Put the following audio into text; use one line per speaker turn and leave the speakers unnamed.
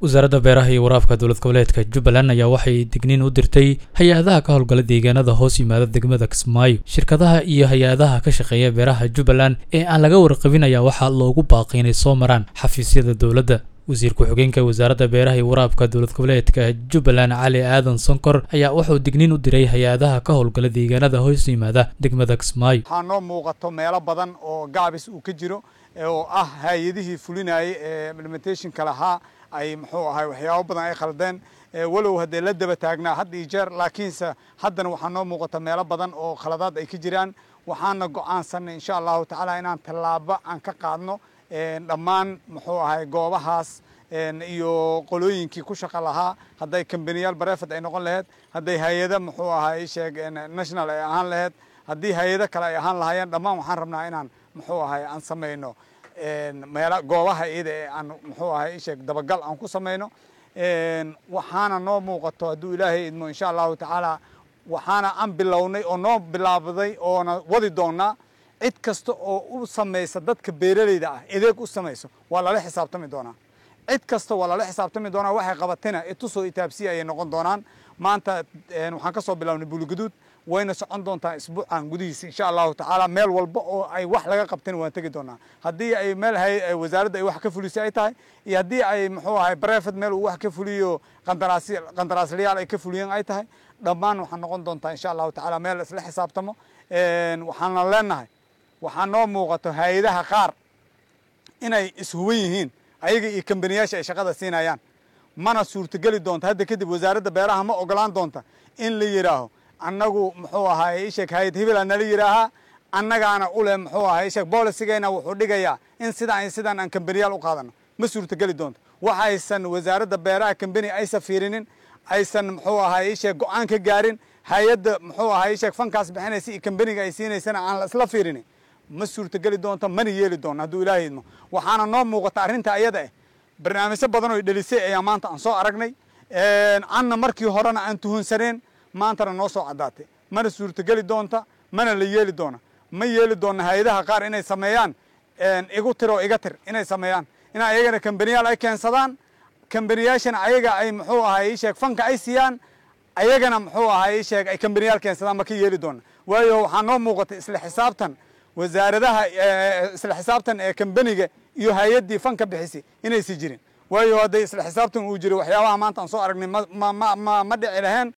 wasaaradda beeraha iyo waraabka dowlad goboleedka Jubbaland ayaa waxay digniin u dirtay hay'adaha ka howlgala deegaanada hoos yimaada degmada Kismaayo. Shirkadaha iyo hay'adaha ka shaqeeya beeraha Jubbaland ee aan laga warqabin ayaa waxaa loogu baaqay inay soo maraan xafiisyada dowladda. wasiir ku-xigeenka wasaaradda beeraha iyo waraabka dowlad goboleedka Jubbaland Cali Aadan Sonkor ayaa wuxuu digniin u diray hay'adaha ka howlgala deegaanada hoos yimaada degmada Kismaayo.
waxaa noo muuqato meelo badan oo gaabis uu ka jiro oo ah hay'adihii fulinayay implementationka lahaa ay muxuu ahay waxyaabo badan ay khaldeen walow hadee la daba taagnaa had iyo jeer laakiinse haddana waxaa noo muuqata meelo badan oo khaladaad ay ka jiraan waxaana go'aansanay insha allahu tacaala inaan tallaabo aan ka qaadno dhammaan muxuu ahay goobahaas iyo qolooyinkii ku shaqo lahaa hadday kambaniyaal bareefad ay noqon lahayd hadday hay-ada muxuu ahay sheeg national ay ahaan lahayd haddii hay-ado kale ay ahaan lahaayeen dhammaan waxaan rabnaa inaan muxuu ahay aan samayno meela goobaha iyada ee aan muxuu ahay sheeg dabagal aan ku samayno waxaana noo muuqato hadduu ilaahay idmo insha allahu tacaala waxaana aan bilownay oo noo bilaabday oona wadi doonaa cid kasta oo u samaysa dadka beeralayda ah adeeg u samayso waa lala xisaabtami doonaa cid kasta waa lala xisaabtami doonaa waxay qabatina itusoo itaabsiya ayay noqon doonaan maanta waxaan ka soo bilownay Buulgaduud wayna socon doontaa isbuucan gudihiisa insha allahu tacaala meel walba oo ay wax laga qabteen waan tagi doonaa haddii ay meel wasaaradda ay wax ka fulisay ay tahay iyo haddii ay muxuu ahay private meel uu wax ka fuliyo qandaraasliyaal ay ka fuliyeen ay tahay dhammaan waxaan noqon doontaa insha allahu tacaala meel isla xisaabtamo waxaana leenahay waxaa noo muuqato hay'adaha qaar inay ishuwan yihiin ayaga iyo kambaniyaasha ay shaqada siinayaan mana suurtageli doonta hadda kadib wasaaradda beeraha ma ogolaan doonta in la yiraaho annagu muxuu ahay sheeg hay'ad hebel nala yiraaha annagaana u leh muxuu ahay sheeg boolisigayna wuxuu dhigayaa in sidaan aan kambaniyaal u qaadano ma suurtageli doonta waxaysan wasaaradda beeraha kambani aysan fiirinin aysan muxuu ahay sheeg go'aan ka gaarin hay'adda muxuu ahay sheeg fankaas bixinaysa iyo kambaniga ay siinaysana aan la isla fiirinin ma suurtageli doonta mana yeeli doona hadduu ilaahay idmo waxaana noo muuqata arrinta ayada ah barnaamijyo badan oo dhalisay ayaa maanta aan soo aragnay anna markii horena aan tuhunsaneen maantana noo soo caddaatay mana suurtageli doonta mana la yeeli doona ma yeeli doona hay'adaha qaar inay sameeyaan igu tir oo iga tir inay sameeyaan in ayagana kambaniyaal ay keensadaan kambaniyaashana ayaga ay muxuu ahay sheeg fanka ay siiyaan ayagana muxuu ahay sheeg ay kambaniyaal keensadaan ma ka yeeli doona waayo waxaa noo muuqata isla xisaabtan wasaaradaha isla xisaabtan ee kambaniga iyo hay'adii fanka bixisay inaysi jirin waayo hadday isla xisaabtan uu jiro waxyaabaha maanta aan soo aragnay ma dhici lahayn